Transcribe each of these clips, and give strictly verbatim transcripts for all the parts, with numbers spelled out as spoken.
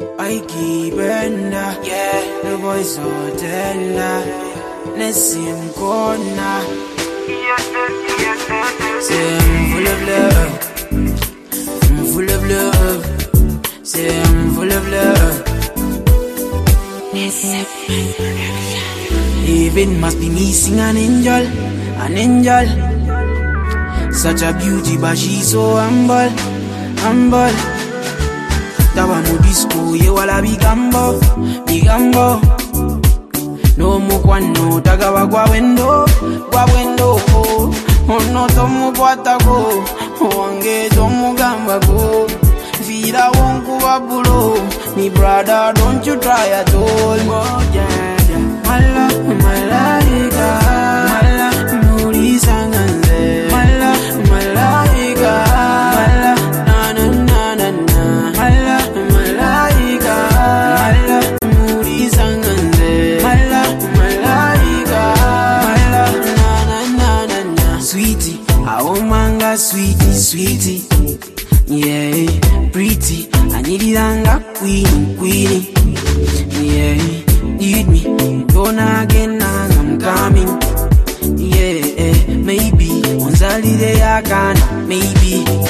I keep Brenda, yeah, the boys so tender. Nessim corner. Say I'm full of love, I'm full of love. Say I'm full of love. Heaven must be missing an angel, an angel. Such a beauty, but she's so humble, humble. Taba mu disco, ye wala bigambo, bigambo. No mu kwano, taga wa gwa wendo, gwa wendo. Ono tomu kwatako, wange tomu gamba go. Vida wonku wabulo, me brother, don't you try at all. Oh yeah, yeah. Mala, malaika, mala, muri sanganze. Mala, malaika, mala, na na na na na. Mala, malaika, mala, muri sanganze. Mala, malaika, mala, na na na na na. Sweetie, oh manga, sweetie, sweetie. Yeah, pretty, I need it anga queen, queenie. Yeah, need me, don't again, I'm coming. Yeah, maybe, onzali de yakan, maybe.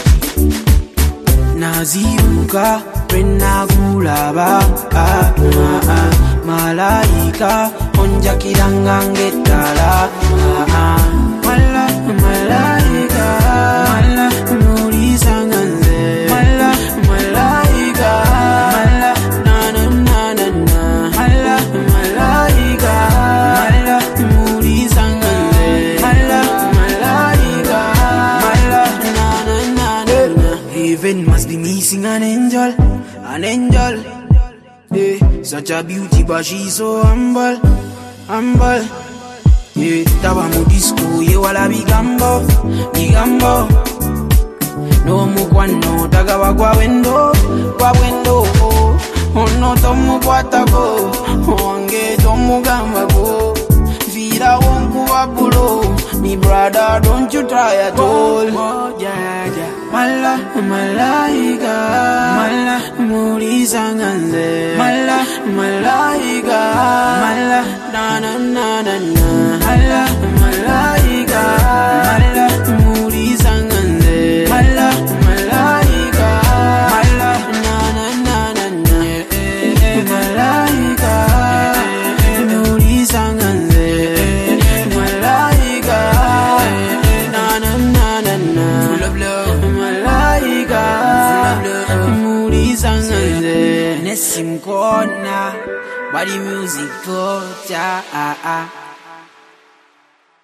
Naziruka, prena gulaba, ah, ah, ah. Malaika, onja kirangangetala, ah, ah. Mala, malaika, mala, muri sanganze. Mala, malaika, mala, na na na na na. Mala, malaika, mala, muri sanganze. Mala, malaika, mala, na na na na na. Heaven must be missing an angel, an angel. Yeah, such a beauty, but she's so humble, humble. Yeah, taba mu disco, ye wala bigambo, bigambo. No mu kwano, taga wa gwa wendo, gwa wendo. Ono tomu kwatako, wange tomu gamba go. Vida wonku wabulo, me brother, don't you try at all. Oh yeah, yeah. Mala, malaika, mala, muri sanganze. Mala, malaika, mala, na na na na na. Mala, malaika, mala, muri sanganze. Mala, malaika, mala, na na na na na. Malaika, muri sanganze. Malaika, na na na na na. Full of love, malaika, full of love. Muri sanganze. Nessim corner, body music culture.